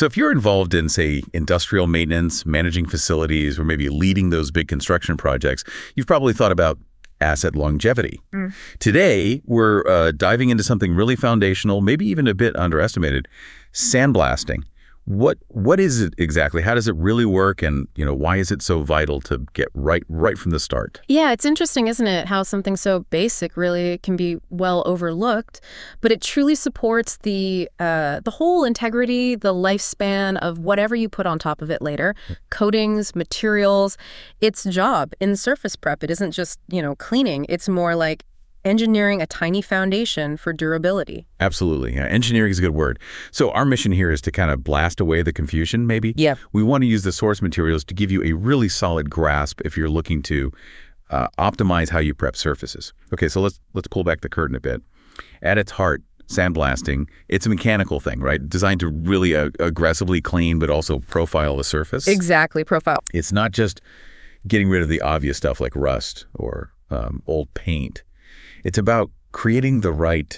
So if you're involved in, say, industrial maintenance, managing facilities, or maybe leading those big construction projects, you've probably thought about asset longevity. Today, we're diving into something really foundational, maybe even a bit underestimated, sandblasting. What is it exactly? How does it really work? And, why is it so vital to get right from the start? Yeah, it's interesting, isn't it, how something so basic really can be well overlooked, but it truly supports the whole integrity, the lifespan of whatever you put on top of it later. Coatings, materials, its job in surface prep. It isn't just, cleaning. It's more like engineering a tiny foundation for durability. Absolutely. Yeah, engineering is a good word. So our mission here is to kind of blast away the confusion, maybe. Yeah. We want to use the source materials to give you a really solid grasp if you're looking to optimize how you prep surfaces. Okay, so let's pull back the curtain a bit. At its heart, sandblasting, it's a mechanical thing, right? Designed to really aggressively clean, but also profile the surface. Exactly, profile. It's not just getting rid of the obvious stuff like rust or old paint. It's about creating the right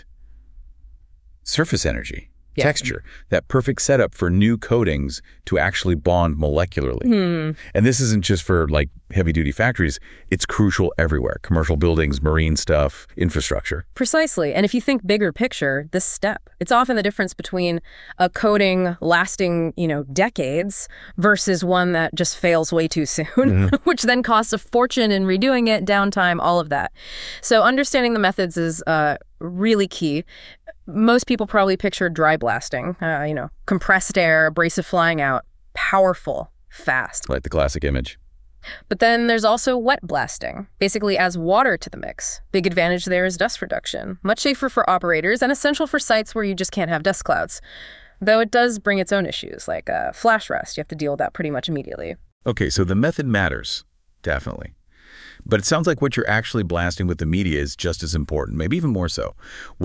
surface energy, texture, that perfect setup for new coatings to actually bond molecularly. And this isn't just for like heavy-duty factories. It's crucial everywhere. Commercial buildings, marine stuff, infrastructure. Precisely. And if you think bigger picture, this step, it's often the difference between a coating lasting, decades versus one that just fails way too soon, which then costs a fortune in redoing it, downtime, all of that. So understanding the methods is really key. Most people probably picture dry blasting, compressed air, abrasive flying out, powerful, fast. Like the classic image. But then there's also wet blasting, basically adds water to the mix. Big advantage there is dust reduction, much safer for operators and essential for sites where you just can't have dust clouds. Though it does bring its own issues, like flash rust. You have to deal with that pretty much immediately. Okay, so the method matters, definitely. But it sounds like what you're actually blasting with the media is just as important, maybe even more so.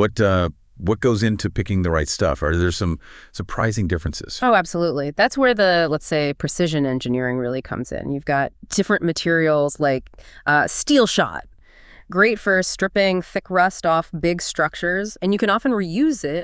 What goes into picking the right stuff? Are there some surprising differences? Oh, absolutely. That's where the, let's say, precision engineering really comes in. You've got different materials like steel shot. Great for stripping thick rust off big structures, and you can often reuse it.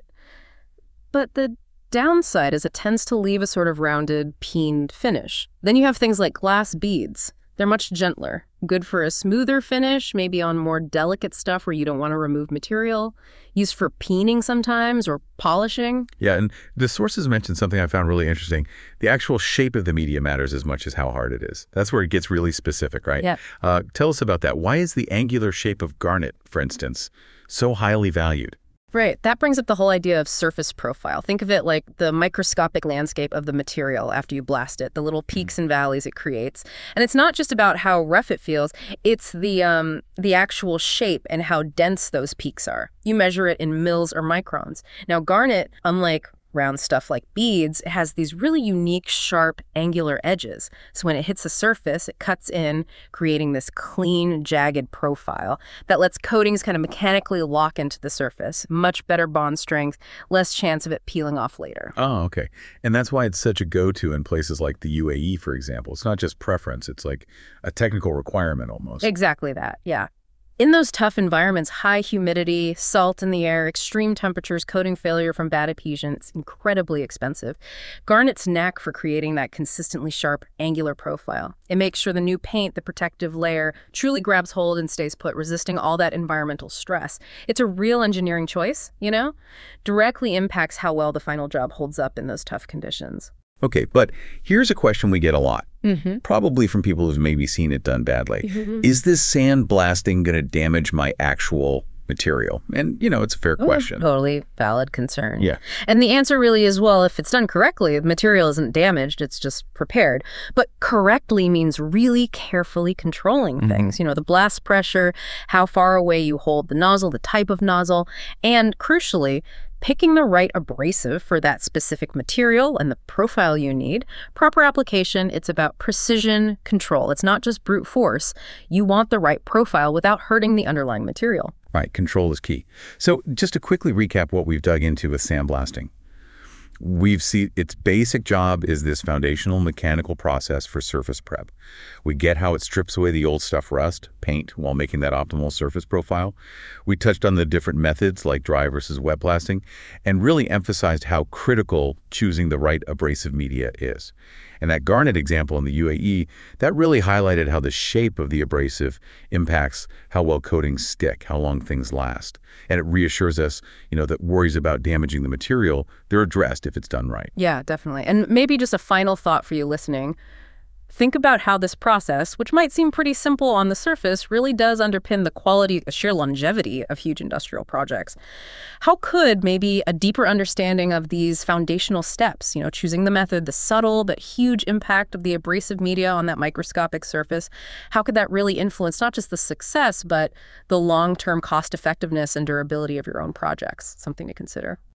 But the downside is it tends to leave a sort of rounded, peened finish. Then you have things like glass beads. They're much gentler, good for a smoother finish, maybe on more delicate stuff where you don't want to remove material, used for peening sometimes or polishing. Yeah, and the sources mentioned something I found really interesting. The actual shape of the media matters as much as how hard it is. That's where it gets really specific, right? Yeah. Tell us about that. Why is the angular shape of garnet, for instance, so highly valued? Right. That brings up the whole idea of surface profile. Think of it like the microscopic landscape of the material after you blast it, the little peaks and valleys it creates. And it's not just about how rough it feels, it's the actual shape and how dense those peaks are. You measure it in mils or microns. Now, garnet, unlike round stuff like beads, it has these really unique, sharp, angular edges. So when it hits the surface, it cuts in, creating this clean, jagged profile that lets coatings kind of mechanically lock into the surface. Much better bond strength, less chance of it peeling off later. Oh, okay. And that's why it's such a go-to in places like the UAE, for example. It's not just preference, it's like a technical requirement almost. Exactly that, yeah. In those tough environments, high humidity, salt in the air, extreme temperatures, coating failure from bad adhesion, it's incredibly expensive. Garnet's knack for creating that consistently sharp, angular profile. It makes sure the new paint, the protective layer, truly grabs hold and stays put, resisting all that environmental stress. It's a real engineering choice, Directly impacts how well the final job holds up in those tough conditions. Okay, but here's a question we get a lot, probably from people who've maybe seen it done badly. Is this sandblasting going to damage my actual material? And, it's a fair question. Totally valid concern. Yeah. And the answer really is, well, if it's done correctly, the material isn't damaged, it's just prepared. But correctly means really carefully controlling things. The blast pressure, how far away you hold the nozzle, the type of nozzle, and crucially, picking the right abrasive for that specific material and the profile you need. Proper application, it's about precision control. It's not just brute force. You want the right profile without hurting the underlying material. Right, control is key. So just to quickly recap what we've dug into with sandblasting. Its basic job is this foundational mechanical process for surface prep. We get how it strips away the old stuff rust, paint, while making that optimal surface profile. We touched on the different methods like dry versus wet blasting and really emphasized how critical choosing the right abrasive media is. And that garnet example in the UAE, that really highlighted how the shape of the abrasive impacts how well coatings stick, how long things last. And it reassures us, that worries about damaging the material, they're addressed if it's done right. Yeah, definitely. And maybe just a final thought for you listening. Think about how this process, which might seem pretty simple on the surface, really does underpin the quality, the sheer longevity of huge industrial projects. How could maybe a deeper understanding of these foundational steps, choosing the method, the subtle but huge impact of the abrasive media on that microscopic surface, how could that really influence not just the success, but the long-term cost effectiveness and durability of your own projects? Something to consider.